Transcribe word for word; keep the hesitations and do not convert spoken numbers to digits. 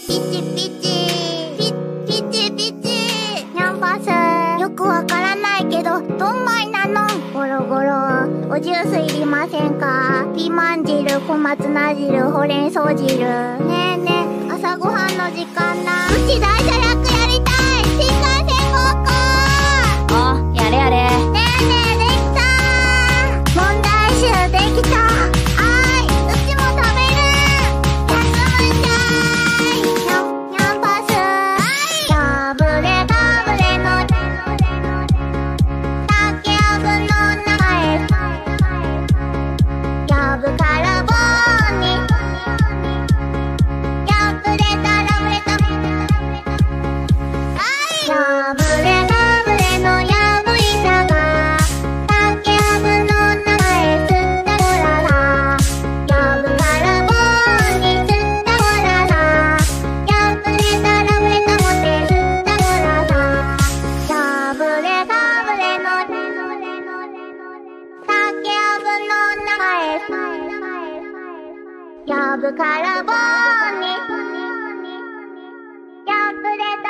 ピチピチピピチピチキャンパスよくわからないけどどんまいなの。ゴロゴロおジュースいりませんか？ピーマン汁、小松菜汁、ほうれん草汁。ねえねえ朝ごはんの時間な。うち大社楽やりたい。新幹線ごっこ。 あ、やれやれ。 ねえねえできた。問題集できた。あーいうちも食べる。休むんじゃい。キャンキャンパス。ガブレガブレの竹やぶの中へ。やぶから棒にやぶれたらぶれた。やぶれガブレのやぶいたが竹やぶの中へつったごらら。やぶから棒につったごらら。やぶれたらぶれたもてつったごらら。やぶれガブレの竹やぶの中へ。やぶから棒にやぶれた